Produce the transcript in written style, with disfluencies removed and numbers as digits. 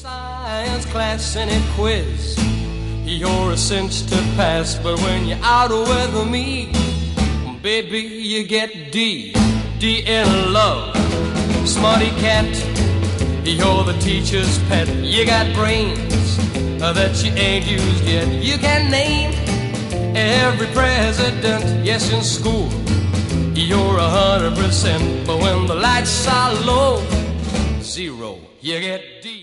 Science class and a quiz, you're a cinch to pass. But when you're out with me, baby, you get D. D in love, smarty cat. You're the teacher's pet. You got brains that you ain't used yet. You can name every president, yes, in school. You're 100%, but when the lights are low, zero, you get D.